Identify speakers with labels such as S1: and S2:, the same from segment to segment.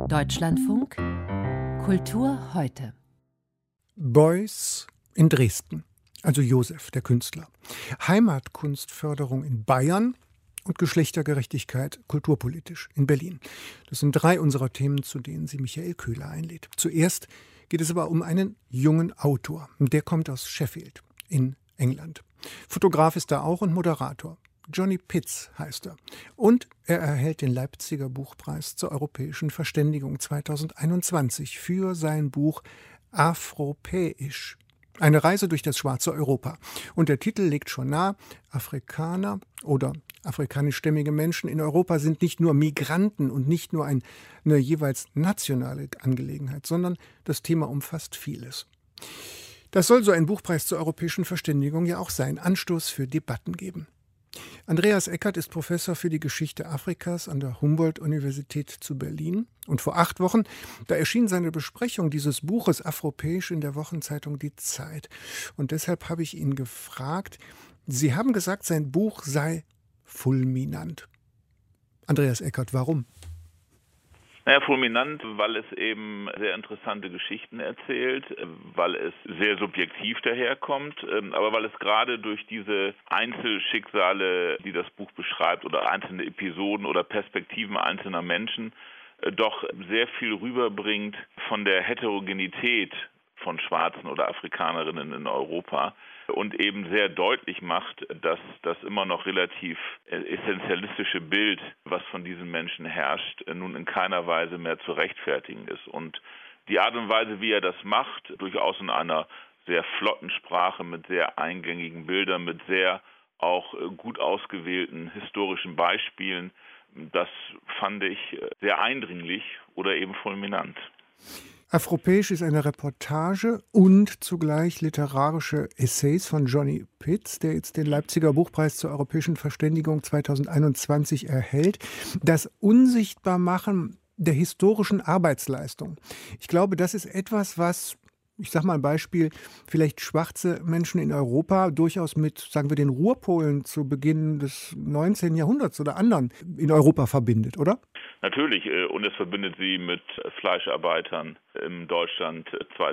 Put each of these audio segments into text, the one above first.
S1: Deutschlandfunk Kultur heute.
S2: Beuys in Dresden, also Josef, der Künstler. Heimatkunstförderung in Bayern und Geschlechtergerechtigkeit kulturpolitisch in Berlin. Das sind 3 unserer Themen, zu denen sie Michael Köhler einlädt. Zuerst geht es aber um einen jungen Autor. Der kommt aus Sheffield in England. Fotograf ist er auch und Moderator. Johnny Pitts heißt er. Und er erhält den Leipziger Buchpreis zur europäischen Verständigung 2021 für sein Buch Afropäisch. Eine Reise durch das schwarze Europa. Und der Titel legt schon nahe, Afrikaner oder afrikanischstämmige Menschen in Europa sind nicht nur Migranten und nicht nur eine jeweils nationale Angelegenheit, sondern das Thema umfasst vieles. Das soll so ein Buchpreis zur europäischen Verständigung ja auch sein, Anstoß für Debatten geben. Andreas Eckert ist Professor für die Geschichte Afrikas an der Humboldt-Universität zu Berlin. Und vor 8 Wochen, da erschien seine Besprechung dieses Buches Afropäisch in der Wochenzeitung Die Zeit. Und deshalb habe ich ihn gefragt, Sie haben gesagt, sein Buch sei fulminant. Andreas Eckert, warum?
S3: Naja, fulminant, weil es eben sehr interessante Geschichten erzählt, weil es sehr subjektiv daherkommt, aber weil es gerade durch diese Einzelschicksale, die das Buch beschreibt, oder einzelne Episoden oder Perspektiven einzelner Menschen, doch sehr viel rüberbringt von der Heterogenität von Schwarzen oder Afrikanerinnen in Europa und eben sehr deutlich macht, dass das immer noch relativ essentialistische Bild, was von diesen Menschen herrscht, nun in keiner Weise mehr zu rechtfertigen ist. Und die Art und Weise, wie er das macht, durchaus in einer sehr flotten Sprache, mit sehr eingängigen Bildern, mit sehr auch gut ausgewählten historischen Beispielen, das fand ich sehr eindringlich oder eben fulminant.
S2: Afropäisch ist eine Reportage und zugleich literarische Essays von Johnny Pitts, der jetzt den Leipziger Buchpreis zur europäischen Verständigung 2021 erhält. Das Unsichtbarmachen der historischen Arbeitsleistung. Ich glaube, das ist etwas, was, ich sage mal ein Beispiel, vielleicht schwarze Menschen in Europa durchaus mit, sagen wir, den Ruhrpolen zu Beginn des 19. Jahrhunderts oder anderen in Europa verbindet, oder?
S3: Natürlich, und es verbindet sie mit Fleischarbeitern in Deutschland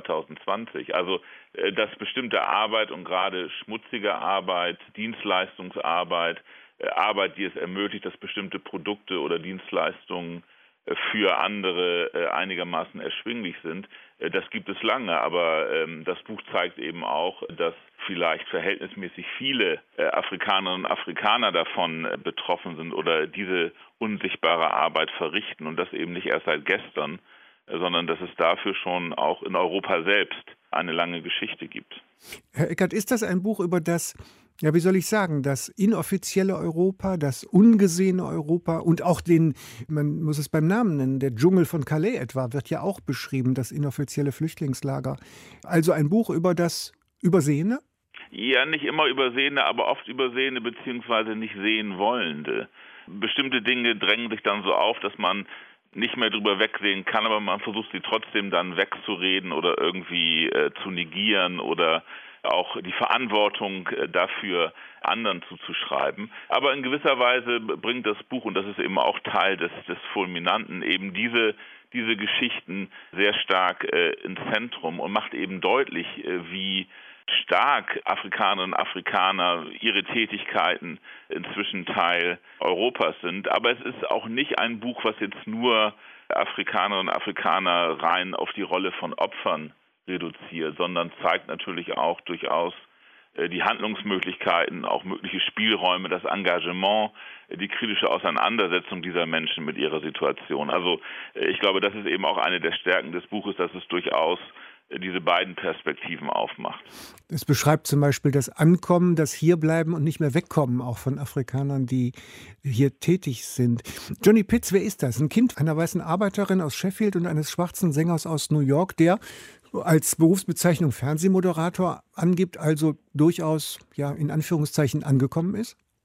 S3: 2020. Also, dass bestimmte Arbeit und gerade schmutzige Arbeit, Dienstleistungsarbeit, Arbeit, die es ermöglicht, dass bestimmte Produkte oder Dienstleistungen für andere einigermaßen erschwinglich sind, das gibt es lange. Aber das Buch zeigt eben auch, dass vielleicht verhältnismäßig viele Afrikanerinnen und Afrikaner davon betroffen sind oder diese unsichtbare Arbeit verrichten und das eben nicht erst seit gestern, sondern dass es dafür schon auch in Europa selbst eine lange Geschichte gibt.
S2: Herr Eckert, ist das ein Buch über das, ja, wie soll ich sagen, das inoffizielle Europa, das ungesehene Europa und auch den, man muss es beim Namen nennen, der Dschungel von Calais etwa, wird ja auch beschrieben, das inoffizielle Flüchtlingslager. Also ein Buch über das Übersehene?
S3: Ja, nicht immer Übersehene, aber oft Übersehene beziehungsweise nicht sehen wollende. Bestimmte Dinge drängen sich dann so auf, dass man nicht mehr drüber wegsehen kann, aber man versucht sie trotzdem dann wegzureden oder irgendwie zu negieren oder auch die Verantwortung dafür anderen zuzuschreiben. Aber in gewisser Weise bringt das Buch, und das ist eben auch Teil des Fulminanten, eben diese Geschichten sehr stark ins Zentrum und macht eben deutlich, wie stark Afrikanerinnen und Afrikaner ihre Tätigkeiten inzwischen Teil Europas sind. Aber es ist auch nicht ein Buch, was jetzt nur Afrikanerinnen und Afrikaner rein auf die Rolle von Opfern reduziert, sondern zeigt natürlich auch durchaus die Handlungsmöglichkeiten, auch mögliche Spielräume, das Engagement, die kritische Auseinandersetzung dieser Menschen mit ihrer Situation. Also ich glaube, das ist eben auch eine der Stärken des Buches, dass es durchaus diese beiden Perspektiven aufmacht.
S2: Es beschreibt zum Beispiel das Ankommen, das Hierbleiben und nicht mehr Wegkommen auch von Afrikanern, die hier tätig sind. Johnny Pitts, wer ist das? Ein Kind einer weißen Arbeiterin aus Sheffield und eines schwarzen Sängers aus New York, der als Berufsbezeichnung Fernsehmoderator angibt, also durchaus, ja, in Anführungszeichen angekommen ist?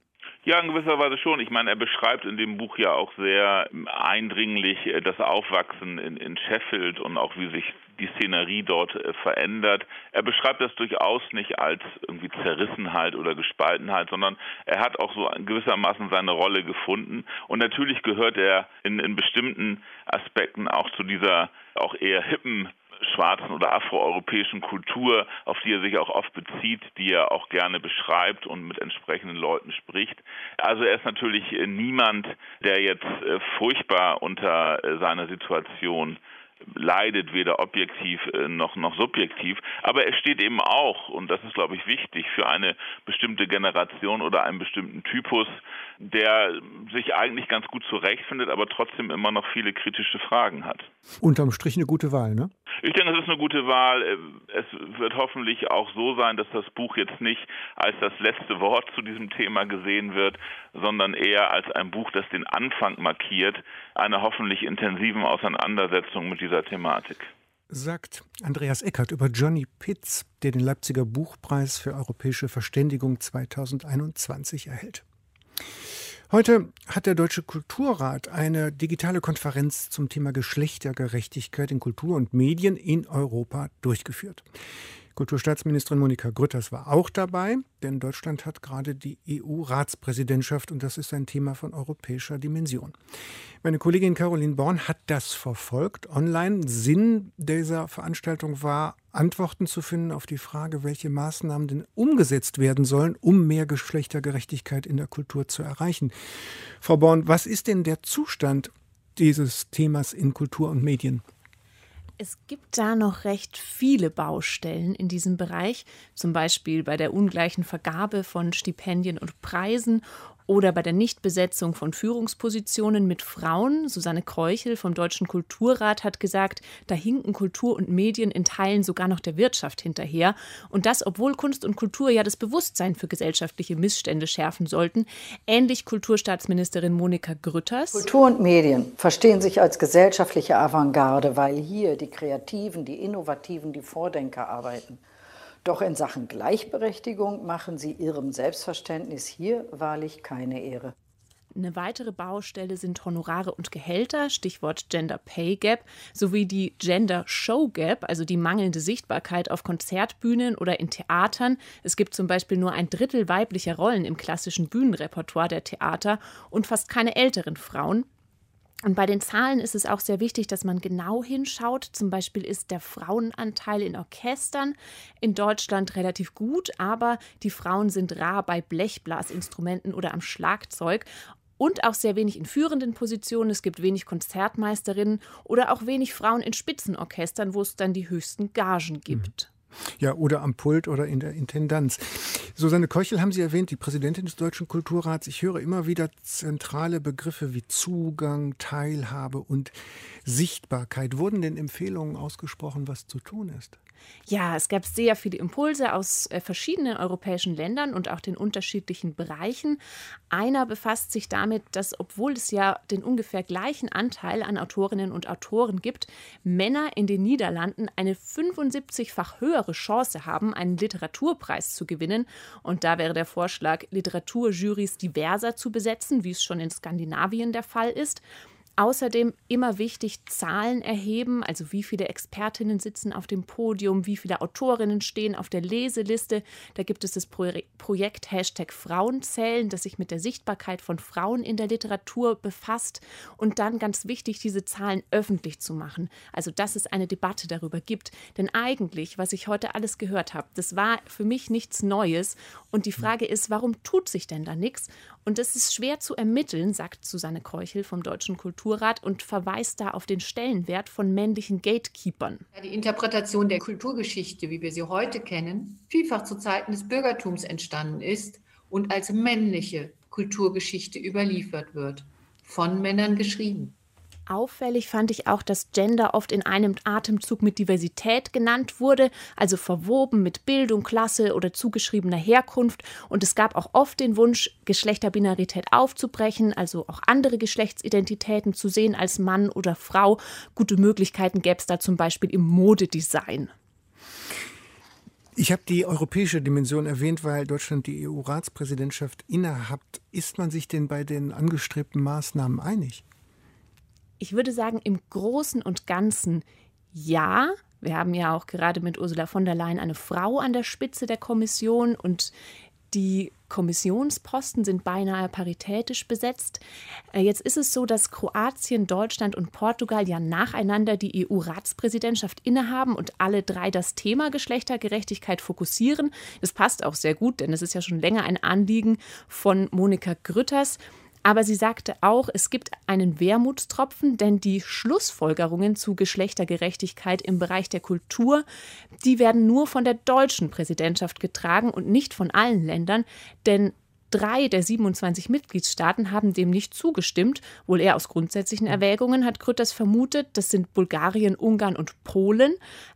S3: Ja, in gewisser Weise schon. Ich meine, er beschreibt in dem Buch ja auch sehr eindringlich das Aufwachsen in Sheffield und auch wie sich die Szenerie dort verändert. Er beschreibt das durchaus nicht als irgendwie Zerrissenheit oder Gespaltenheit, sondern er hat auch so gewissermaßen seine Rolle gefunden. Und natürlich gehört er in bestimmten Aspekten auch zu dieser auch eher hippen schwarzen oder afroeuropäischen Kultur, auf die er sich auch oft bezieht, die er auch gerne beschreibt und mit entsprechenden Leuten spricht. Also er ist natürlich niemand, der jetzt furchtbar unter seiner Situation leidet, weder objektiv noch subjektiv, aber er steht eben auch, und das ist, glaube ich, wichtig, für eine bestimmte Generation oder einen bestimmten Typus, der sich eigentlich ganz gut zurechtfindet, aber trotzdem immer noch viele kritische Fragen hat.
S2: Unterm Strich eine gute Wahl, ne?
S3: Ich denke, es ist eine gute Wahl. Es wird hoffentlich auch so sein, dass das Buch jetzt nicht als das letzte Wort zu diesem Thema gesehen wird, sondern eher als ein Buch, das den Anfang markiert, einer hoffentlich intensiven Auseinandersetzung mit dieser Thematik.
S2: Sagt Andreas Eckert über Johnny Pitts, der den Leipziger Buchpreis für europäische Verständigung 2021 erhält. Heute hat der Deutsche Kulturrat eine digitale Konferenz zum Thema Geschlechtergerechtigkeit in Kultur und Medien in Europa durchgeführt. Kulturstaatsministerin Monika Grütters war auch dabei, denn Deutschland hat gerade die EU-Ratspräsidentschaft und das ist ein Thema von europäischer Dimension. Meine Kollegin Caroline Born hat das verfolgt online. Sinn dieser Veranstaltung war, Antworten zu finden auf die Frage, welche Maßnahmen denn umgesetzt werden sollen, um mehr Geschlechtergerechtigkeit in der Kultur zu erreichen. Frau Born, was ist denn der Zustand dieses Themas in Kultur und Medien?
S4: Es gibt da noch recht viele Baustellen in diesem Bereich, zum Beispiel bei der ungleichen Vergabe von Stipendien und Preisen oder bei der Nichtbesetzung von Führungspositionen mit Frauen. Susanne Kreuchel vom Deutschen Kulturrat hat gesagt, da hinken Kultur und Medien in Teilen sogar noch der Wirtschaft hinterher. Und das, obwohl Kunst und Kultur ja das Bewusstsein für gesellschaftliche Missstände schärfen sollten. Ähnlich Kulturstaatsministerin Monika Grütters.
S5: Kultur und Medien verstehen sich als gesellschaftliche Avantgarde, weil hier die Kreativen, die Innovativen, die Vordenker arbeiten. Doch in Sachen Gleichberechtigung machen sie ihrem Selbstverständnis hier wahrlich keine Ehre.
S4: Eine weitere Baustelle sind Honorare und Gehälter, Stichwort Gender Pay Gap, sowie die Gender Show Gap, also die mangelnde Sichtbarkeit auf Konzertbühnen oder in Theatern. Es gibt zum Beispiel nur 1/3 weiblicher Rollen im klassischen Bühnenrepertoire der Theater und fast keine älteren Frauen. Und bei den Zahlen ist es auch sehr wichtig, dass man genau hinschaut. Zum Beispiel ist der Frauenanteil in Orchestern in Deutschland relativ gut, aber die Frauen sind rar bei Blechblasinstrumenten oder am Schlagzeug. Und auch sehr wenig in führenden Positionen. Es gibt wenig Konzertmeisterinnen oder auch wenig Frauen in Spitzenorchestern, wo es dann die höchsten Gagen gibt.
S2: Ja, oder am Pult oder in der Intendanz. Susanne Kreuchel haben Sie erwähnt, die Präsidentin des Deutschen Kulturrats. Ich höre immer wieder zentrale Begriffe wie Zugang, Teilhabe und Sichtbarkeit. Wurden denn Empfehlungen ausgesprochen, was zu tun ist?
S4: Ja, es gab sehr viele Impulse aus verschiedenen europäischen Ländern und auch den unterschiedlichen Bereichen. Einer befasst sich damit, dass, obwohl es ja den ungefähr gleichen Anteil an Autorinnen und Autoren gibt, Männer in den Niederlanden eine 75-fach höhere Chance haben, einen Literaturpreis zu gewinnen. Und da wäre der Vorschlag, Literaturjurys diverser zu besetzen, wie es schon in Skandinavien der Fall ist. Außerdem immer wichtig, Zahlen erheben, also wie viele Expertinnen sitzen auf dem Podium, wie viele Autorinnen stehen auf der Leseliste. Da gibt es das Projekt #Frauenzählen, das sich mit der Sichtbarkeit von Frauen in der Literatur befasst. Und dann ganz wichtig, diese Zahlen öffentlich zu machen. Also dass es eine Debatte darüber gibt. Denn eigentlich, was ich heute alles gehört habe, das war für mich nichts Neues. Und die Frage ist, warum tut sich denn da nichts? Und das ist schwer zu ermitteln, sagt Susanne Kreuchel vom Deutschen Kulturrat und verweist da auf den Stellenwert von männlichen Gatekeepern.
S6: Die Interpretation der Kulturgeschichte, wie wir sie heute kennen, vielfach zu Zeiten des Bürgertums entstanden ist und als männliche Kulturgeschichte überliefert wird, von Männern geschrieben.
S4: Auffällig fand ich auch, dass Gender oft in einem Atemzug mit Diversität genannt wurde, also verwoben mit Bildung, Klasse oder zugeschriebener Herkunft. Und es gab auch oft den Wunsch, Geschlechterbinarität aufzubrechen, also auch andere Geschlechtsidentitäten zu sehen als Mann oder Frau. Gute Möglichkeiten gäbe es da zum Beispiel im Modedesign.
S2: Ich habe die europäische Dimension erwähnt, weil Deutschland die EU-Ratspräsidentschaft innehat. Ist man sich denn bei den angestrebten Maßnahmen einig?
S4: Ich würde sagen, im Großen und Ganzen ja. Wir haben ja auch gerade mit Ursula von der Leyen eine Frau an der Spitze der Kommission und die Kommissionsposten sind beinahe paritätisch besetzt. Jetzt ist es so, dass Kroatien, Deutschland und Portugal ja nacheinander die EU-Ratspräsidentschaft innehaben und alle drei das Thema Geschlechtergerechtigkeit fokussieren. Das passt auch sehr gut, denn es ist ja schon länger ein Anliegen von Monika Grütters. Aber sie sagte auch, es gibt einen Wermutstropfen, denn die Schlussfolgerungen zu Geschlechtergerechtigkeit im Bereich der Kultur, die werden nur von der deutschen Präsidentschaft getragen und nicht von allen Ländern, denn 3 der 27 Mitgliedstaaten haben dem nicht zugestimmt, wohl eher aus grundsätzlichen Erwägungen, hat Grütters vermutet. Das sind Bulgarien, Ungarn und Polen.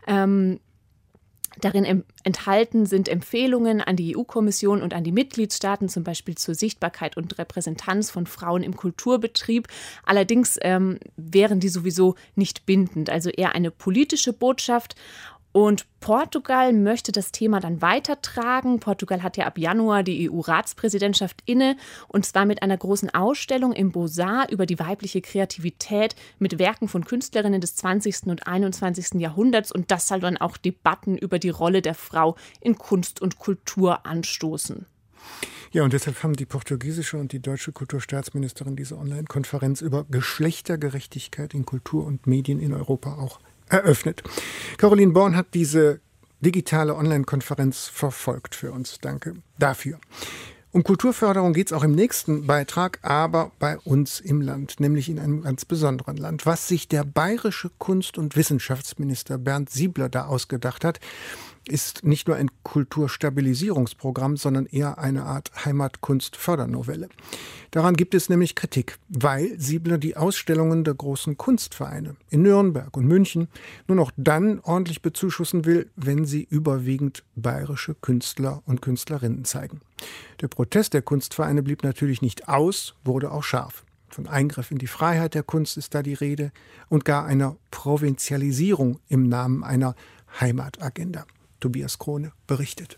S4: Darin enthalten sind Empfehlungen an die EU-Kommission und an die Mitgliedstaaten, zum Beispiel zur Sichtbarkeit und Repräsentanz von Frauen im Kulturbetrieb. Allerdings wären die sowieso nicht bindend, also eher eine politische Botschaft. Und Portugal möchte das Thema dann weitertragen. Portugal hat ja ab Januar die EU-Ratspräsidentschaft inne und zwar mit einer großen Ausstellung im Beaux-Arts über die weibliche Kreativität mit Werken von Künstlerinnen des 20. und 21. Jahrhunderts. Und das soll dann auch Debatten über die Rolle der Frau in Kunst und Kultur anstoßen.
S2: Ja, und deshalb haben die portugiesische und die deutsche Kulturstaatsministerin diese Online-Konferenz über Geschlechtergerechtigkeit in Kultur und Medien in Europa auch eröffnet. Caroline Born hat diese digitale Online-Konferenz verfolgt für uns. Danke dafür. Um Kulturförderung geht es auch im nächsten Beitrag, aber bei uns im Land, nämlich in einem ganz besonderen Land. Was sich der bayerische Kunst- und Wissenschaftsminister Bernd Siebler da ausgedacht hat, ist nicht nur ein Kulturstabilisierungsprogramm, sondern eher eine Art Heimatkunstfördernovelle. Daran gibt es nämlich Kritik, weil Siebler die Ausstellungen der großen Kunstvereine in Nürnberg und München nur noch dann ordentlich bezuschussen will, wenn sie überwiegend bayerische Künstler und Künstlerinnen zeigen. Der Protest der Kunstvereine blieb natürlich nicht aus, wurde auch scharf. Von Eingriff in die Freiheit der Kunst ist da die Rede und gar einer Provinzialisierung im Namen einer Heimatagenda. Tobias Krone berichtet.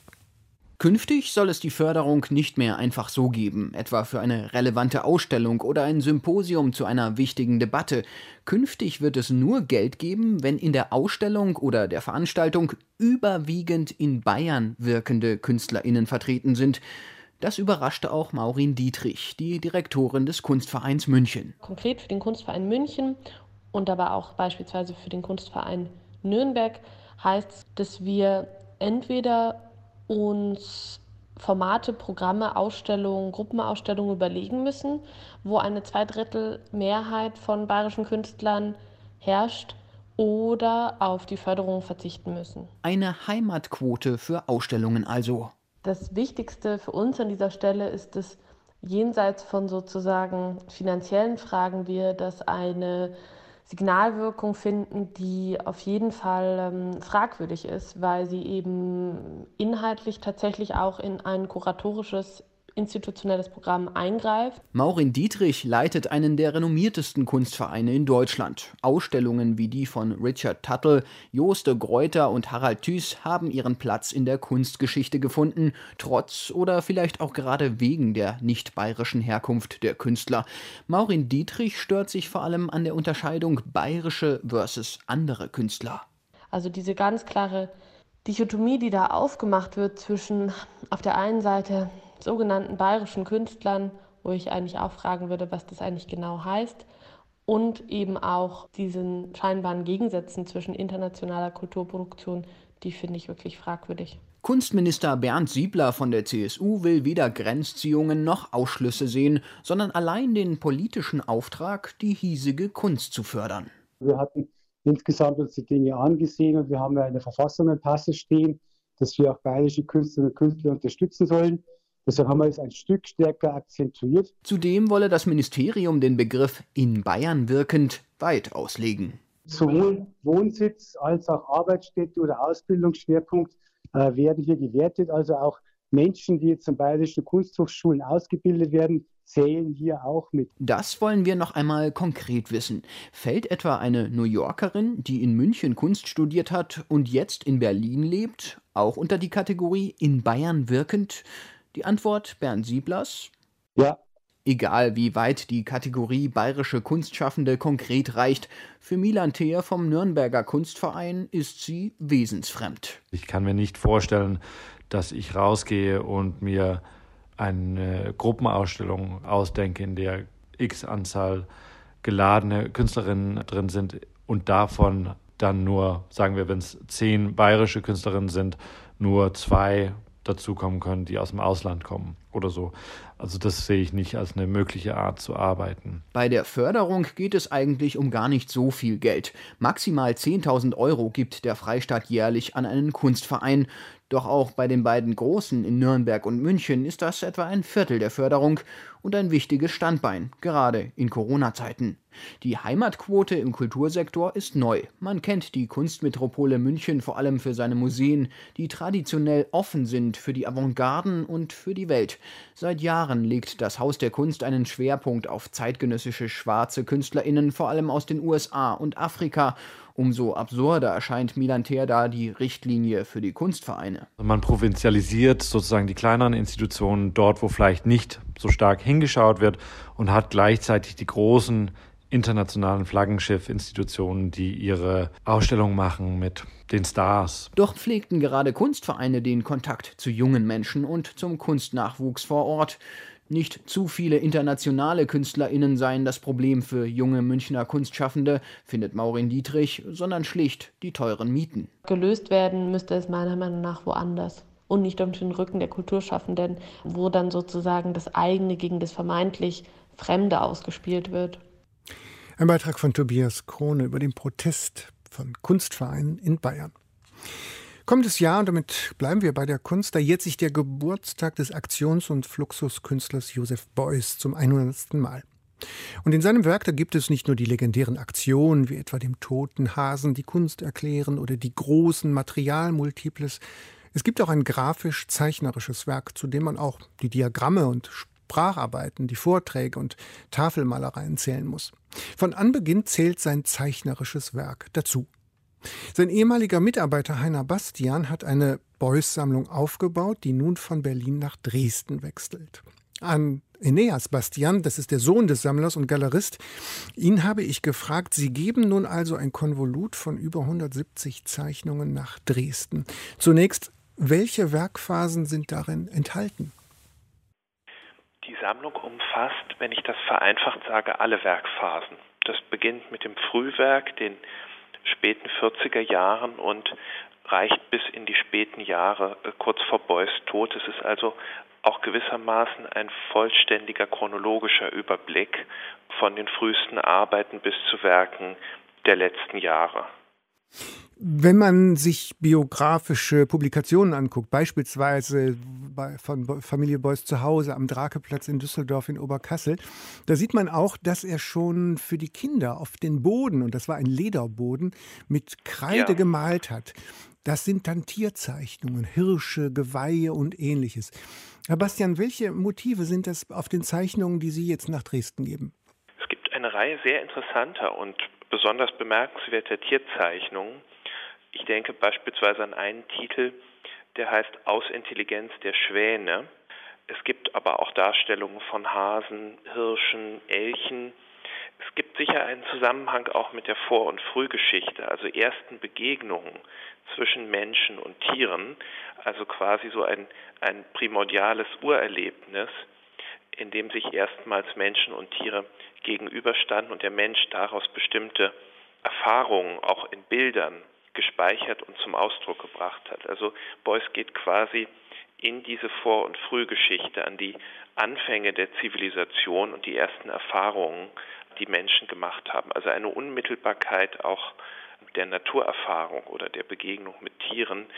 S7: Künftig soll es die Förderung nicht mehr einfach so geben, etwa für eine relevante Ausstellung oder ein Symposium zu einer wichtigen Debatte. Künftig wird es nur Geld geben, wenn in der Ausstellung oder der Veranstaltung überwiegend in Bayern wirkende KünstlerInnen vertreten sind. Das überraschte auch Maureen Dietrich, die Direktorin des Kunstvereins München.
S8: Konkret für den Kunstverein München und aber auch beispielsweise für den Kunstverein Nürnberg heißt es, dass wir entweder uns Formate, Programme, Ausstellungen, Gruppenausstellungen überlegen müssen, wo eine Zweidrittelmehrheit von bayerischen Künstlern herrscht, oder auf die Förderung verzichten müssen.
S7: Eine Heimatquote für Ausstellungen also.
S8: Das Wichtigste für uns an dieser Stelle ist, dass jenseits von sozusagen finanziellen Fragen wir das eine Signalwirkung finden, die auf jeden Fall fragwürdig ist, weil sie eben inhaltlich tatsächlich auch in ein kuratorisches, institutionelles Programm eingreift.
S7: Maureen Dietrich leitet einen der renommiertesten Kunstvereine in Deutschland. Ausstellungen wie die von Richard Tuttle, Jost de Gruyter und Harald Thys haben ihren Platz in der Kunstgeschichte gefunden, trotz oder vielleicht auch gerade wegen der nicht bayerischen Herkunft der Künstler. Maureen Dietrich stört sich vor allem an der Unterscheidung bayerische versus andere Künstler.
S8: Also diese ganz klare Dichotomie, die da aufgemacht wird zwischen auf der einen Seite sogenannten bayerischen Künstlern, wo ich eigentlich auch fragen würde, was das eigentlich genau heißt, und eben auch diesen scheinbaren Gegensätzen zwischen internationaler Kulturproduktion, die finde ich wirklich fragwürdig.
S7: Kunstminister Bernd Siebler von der CSU will weder Grenzziehungen noch Ausschlüsse sehen, sondern allein den politischen Auftrag, die hiesige Kunst zu fördern.
S9: Wir hatten insgesamt uns die Dinge angesehen und wir haben ja in der Verfassung ein Passus stehen, dass wir auch bayerische Künstlerinnen und Künstler unterstützen sollen. Deshalb haben wir es ein Stück stärker akzentuiert.
S7: Zudem wolle das Ministerium den Begriff in Bayern wirkend weit auslegen.
S9: Sowohl Wohnsitz als auch Arbeitsstätte oder Ausbildungsschwerpunkt werden hier gewertet. Also auch Menschen, die jetzt an bayerischen Kunsthochschulen ausgebildet werden, zählen hier auch mit.
S7: Das wollen wir noch einmal konkret wissen. Fällt etwa eine New Yorkerin, die in München Kunst studiert hat und jetzt in Berlin lebt, auch unter die Kategorie in Bayern wirkend? Die Antwort Bernd Sieblers?
S9: Ja.
S7: Egal wie weit die Kategorie bayerische Kunstschaffende konkret reicht, für Milan Theer vom Nürnberger Kunstverein ist sie wesensfremd.
S10: Ich kann mir nicht vorstellen, dass ich rausgehe und mir eine Gruppenausstellung ausdenke, in der x Anzahl geladene Künstlerinnen drin sind und davon dann nur, sagen wir, wenn es 10 bayerische Künstlerinnen sind, nur 2 dazukommen können, die aus dem Ausland kommen oder so. Also das sehe ich nicht als eine mögliche Art zu arbeiten.
S7: Bei der Förderung geht es eigentlich um gar nicht so viel Geld. Maximal 10.000 € gibt der Freistaat jährlich an einen Kunstverein. Doch auch bei den beiden Großen in Nürnberg und München ist das etwa ein Viertel der Förderung und ein wichtiges Standbein, gerade in Corona-Zeiten. Die Heimatquote im Kultursektor ist neu. Man kennt die Kunstmetropole München vor allem für seine Museen, die traditionell offen sind für die Avantgarden und für die Welt. Seit Jahren legt das Haus der Kunst einen Schwerpunkt auf zeitgenössische schwarze KünstlerInnen, vor allem aus den USA und Afrika. Umso absurder erscheint Milan Theer da die Richtlinie für die Kunstvereine.
S10: Man provinzialisiert sozusagen die kleineren Institutionen dort, wo vielleicht nicht so stark hingeschaut wird, und hat gleichzeitig die großen internationalen Flaggenschiff-Institutionen, die ihre Ausstellungen machen mit den Stars.
S7: Doch pflegten gerade Kunstvereine den Kontakt zu jungen Menschen und zum Kunstnachwuchs vor Ort. Nicht zu viele internationale KünstlerInnen seien das Problem für junge Münchner Kunstschaffende, findet Maureen Dietrich, sondern schlicht die teuren Mieten.
S8: Gelöst werden müsste es meiner Meinung nach woanders und nicht auf den Rücken der Kulturschaffenden, wo dann sozusagen das eigene gegen das vermeintlich Fremde ausgespielt wird.
S2: Ein Beitrag von Tobias Krone über den Protest von Kunstvereinen in Bayern. Kommendes Jahr, und damit bleiben wir bei der Kunst, da jährt sich der Geburtstag des Aktions- und Fluxuskünstlers Joseph Beuys zum 100. Mal. Und in seinem Werk, da gibt es nicht nur die legendären Aktionen, wie etwa dem toten Hasen die Kunst erklären oder die großen Materialmultiples. Es gibt auch ein grafisch-zeichnerisches Werk, zu dem man auch die Diagramme und Spracharbeiten, die Vorträge und Tafelmalereien zählen muss. Von Anbeginn zählt sein zeichnerisches Werk dazu. Sein ehemaliger Mitarbeiter Heiner Bastian hat eine Beuys-Sammlung aufgebaut, die nun von Berlin nach Dresden wechselt. An Eneas Bastian, das ist der Sohn des Sammlers und Galerist, ihn habe ich gefragt, Sie geben nun also ein Konvolut von über 170 Zeichnungen nach Dresden. Zunächst, welche Werkphasen sind darin enthalten?
S11: Die Sammlung umfasst, wenn ich das vereinfacht sage, alle Werkphasen. Das beginnt mit dem Frühwerk, den späten 40er Jahren, und reicht bis in die späten Jahre kurz vor Beuys Tod. Es ist also auch gewissermaßen ein vollständiger chronologischer Überblick von den frühesten Arbeiten bis zu Werken der letzten Jahre.
S2: Wenn man sich biografische Publikationen anguckt, beispielsweise von Familie Beuys zu Hause am Drakeplatz in Düsseldorf in Oberkassel, da sieht man auch, dass er schon für die Kinder auf den Boden, und das war ein Lederboden, mit Kreide gemalt hat. Das sind dann Tierzeichnungen, Hirsche, Geweihe und Ähnliches. Herr Bastian, welche Motive sind das auf den Zeichnungen, die Sie jetzt nach Dresden geben?
S11: Es gibt eine Reihe sehr interessanter und besonders bemerkenswerter Tierzeichnungen. Ich denke beispielsweise an einen Titel, der heißt Ausintelligenz der Schwäne. Es gibt aber auch Darstellungen von Hasen, Hirschen, Elchen. Es gibt sicher einen Zusammenhang auch mit der Vor- und Frühgeschichte, also ersten Begegnungen zwischen Menschen und Tieren, also quasi so ein primordiales Urerlebnis, in dem sich erstmals Menschen und Tiere gegenüberstanden und der Mensch daraus bestimmte Erfahrungen auch in Bildern gespeichert und zum Ausdruck gebracht hat. Also Beuys geht quasi in diese Vor- und Frühgeschichte, an die Anfänge der Zivilisation und die ersten Erfahrungen, die Menschen gemacht haben. Also eine Unmittelbarkeit auch der Naturerfahrung oder der Begegnung mit Tieren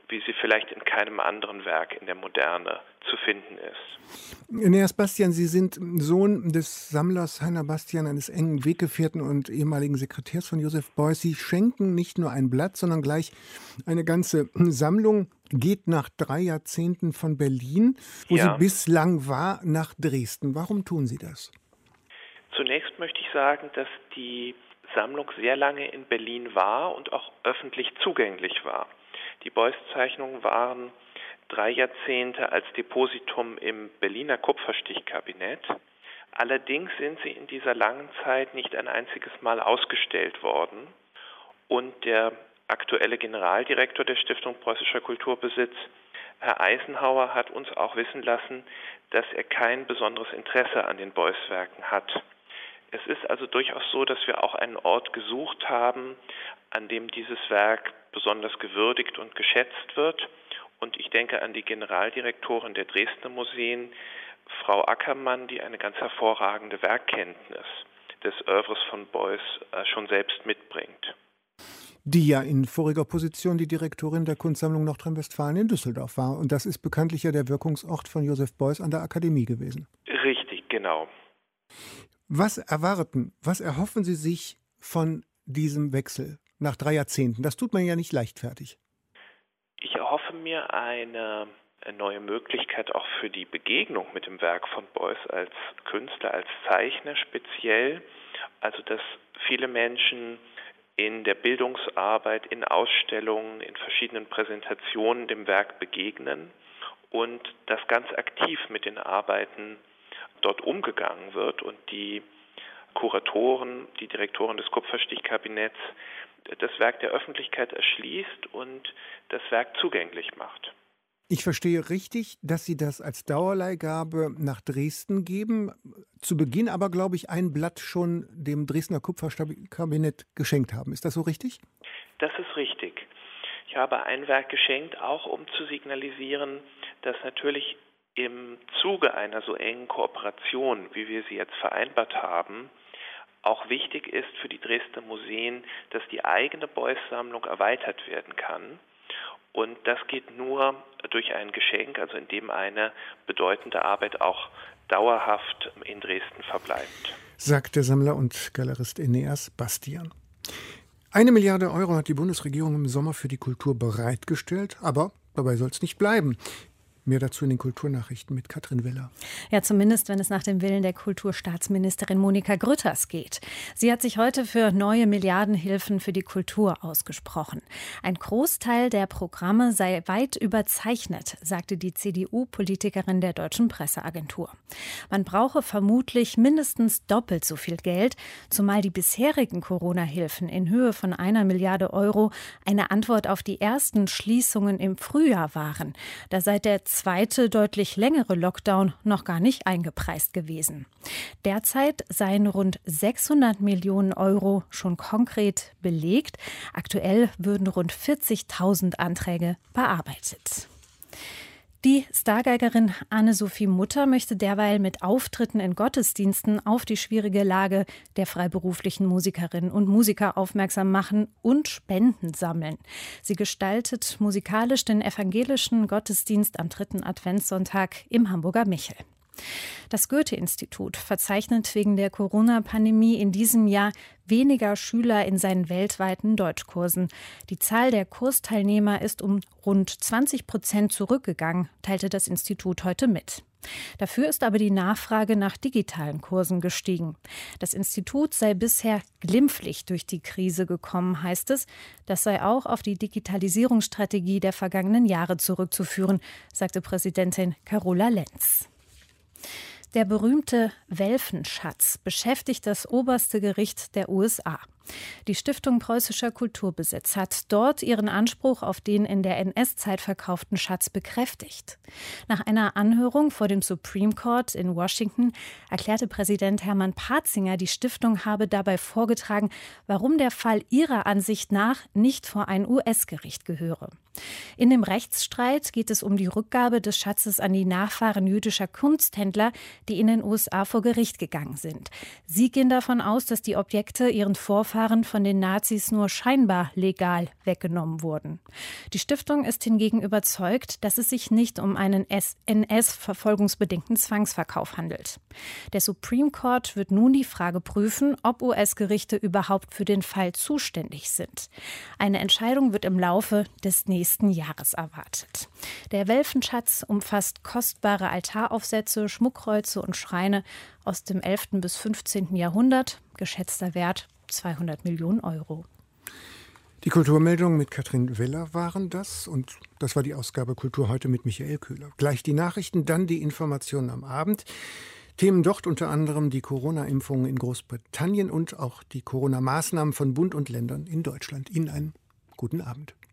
S11: wie sie vielleicht in keinem anderen Werk in der Moderne zu finden ist.
S2: Eneas Bastian, Sie sind Sohn des Sammlers Heiner Bastian, eines engen Weggefährten und ehemaligen Sekretärs von Joseph Beuys. Sie schenken nicht nur ein Blatt, sondern gleich eine ganze Sammlung, geht nach 3 Jahrzehnten von Berlin, wo sie bislang war, nach Dresden. Warum tun Sie das?
S11: Zunächst möchte ich sagen, dass die Sammlung sehr lange in Berlin war und auch öffentlich zugänglich war. Die Beuys-Zeichnungen waren 3 Jahrzehnte als Depositum im Berliner Kupferstichkabinett. Allerdings sind sie in dieser langen Zeit nicht ein einziges Mal ausgestellt worden. Und der aktuelle Generaldirektor der Stiftung Preußischer Kulturbesitz, Herr Eisenhauer, hat uns auch wissen lassen, dass er kein besonderes Interesse an den Beuys-Werken hat. Es ist also durchaus so, dass wir auch einen Ort gesucht haben, an dem dieses Werk besonders gewürdigt und geschätzt wird. Und ich denke an die Generaldirektorin der Dresdner Museen, Frau Ackermann, die eine ganz hervorragende Werkkenntnis des Œuvres von Beuys schon selbst mitbringt.
S2: Die ja in voriger Position die Direktorin der Kunstsammlung Nordrhein-Westfalen in Düsseldorf war. Und das ist bekanntlich ja der Wirkungsort von Joseph Beuys an der Akademie gewesen.
S11: Richtig, genau.
S2: Was erhoffen Sie sich von diesem Wechsel nach 3 Jahrzehnten? Das tut man ja nicht leichtfertig.
S11: Ich erhoffe mir eine neue Möglichkeit auch für die Begegnung mit dem Werk von Beuys als Künstler, als Zeichner speziell. Also dass viele Menschen in der Bildungsarbeit, in Ausstellungen, in verschiedenen Präsentationen dem Werk begegnen und dass ganz aktiv mit den Arbeiten dort umgegangen wird und die Kuratoren, die Direktoren des Kupferstichkabinetts das Werk der Öffentlichkeit erschließt und das Werk zugänglich macht.
S2: Ich verstehe richtig, dass Sie das als Dauerleihgabe nach Dresden geben. Zu Beginn aber, glaube ich, ein Blatt schon dem Dresdner Kupferstichkabinett geschenkt haben. Ist das so richtig?
S11: Das ist richtig. Ich habe ein Werk geschenkt, auch um zu signalisieren, dass natürlich im Zuge einer so engen Kooperation, wie wir sie jetzt vereinbart haben, auch wichtig ist für die Dresdner Museen, dass die eigene Beuys-Sammlung erweitert werden kann. Und das geht nur durch ein Geschenk, also indem eine bedeutende Arbeit auch dauerhaft in Dresden verbleibt.
S2: Sagt der Sammler und Galerist Eneas Bastian. 1 Milliarde Euro hat die Bundesregierung im Sommer für die Kultur bereitgestellt, aber dabei soll es nicht bleiben. Mehr dazu in den Kulturnachrichten mit Katrin Willer.
S12: Ja, zumindest, wenn es nach dem Willen der Kulturstaatsministerin Monika Grütters geht. Sie hat sich heute für neue Milliardenhilfen für die Kultur ausgesprochen. Ein Großteil der Programme sei weit überzeichnet, sagte die CDU-Politikerin der Deutschen Presseagentur. Man brauche vermutlich mindestens doppelt so viel Geld, zumal die bisherigen Corona-Hilfen in Höhe von 1 Milliarde Euro eine Antwort auf die ersten Schließungen im Frühjahr waren. Da seit der zweite, deutlich längere Lockdown noch gar nicht eingepreist gewesen. Derzeit seien rund 600 Millionen Euro schon konkret belegt. Aktuell würden rund 40.000 Anträge bearbeitet. Die Stargeigerin Anne-Sophie Mutter möchte derweil mit Auftritten in Gottesdiensten auf die schwierige Lage der freiberuflichen Musikerinnen und Musiker aufmerksam machen und Spenden sammeln. Sie gestaltet musikalisch den evangelischen Gottesdienst am 3. Adventssonntag im Hamburger Michel. Das Goethe-Institut verzeichnet wegen der Corona-Pandemie in diesem Jahr weniger Schüler in seinen weltweiten Deutschkursen. Die Zahl der Kursteilnehmer ist um rund 20% zurückgegangen, teilte das Institut heute mit. Dafür ist aber die Nachfrage nach digitalen Kursen gestiegen. Das Institut sei bisher glimpflich durch die Krise gekommen, heißt es. Das sei auch auf die Digitalisierungsstrategie der vergangenen Jahre zurückzuführen, sagte Präsidentin Carola Lenz. Der berühmte Welfenschatz beschäftigt das oberste Gericht der USA. Die Stiftung Preußischer Kulturbesitz hat dort ihren Anspruch auf den in der NS-Zeit verkauften Schatz bekräftigt. Nach einer Anhörung vor dem Supreme Court in Washington erklärte Präsident Hermann Patzinger, die Stiftung habe dabei vorgetragen, warum der Fall ihrer Ansicht nach nicht vor ein US-Gericht gehöre. In dem Rechtsstreit geht es um die Rückgabe des Schatzes an die Nachfahren jüdischer Kunsthändler, die in den USA vor Gericht gegangen sind. Sie gehen davon aus, dass die Objekte ihren Vorfahren Strafverfahren von den Nazis nur scheinbar legal weggenommen wurden. Die Stiftung ist hingegen überzeugt, dass es sich nicht um einen NS-verfolgungsbedingten Zwangsverkauf handelt. Der Supreme Court wird nun die Frage prüfen, ob US-Gerichte überhaupt für den Fall zuständig sind. Eine Entscheidung wird im Laufe des nächsten Jahres erwartet. Der Welfenschatz umfasst kostbare Altaraufsätze, Schmuckkreuze und Schreine aus dem 11. bis 15. Jahrhundert. Geschätzter Wert 200 Millionen Euro.
S2: Die Kulturmeldungen mit Katrin Weller waren das. Und das war die Ausgabe Kultur heute mit Michael Köhler. Gleich die Nachrichten, dann die Informationen am Abend. Themen dort unter anderem die Corona-Impfungen in Großbritannien und auch die Corona-Maßnahmen von Bund und Ländern in Deutschland. Ihnen einen guten Abend.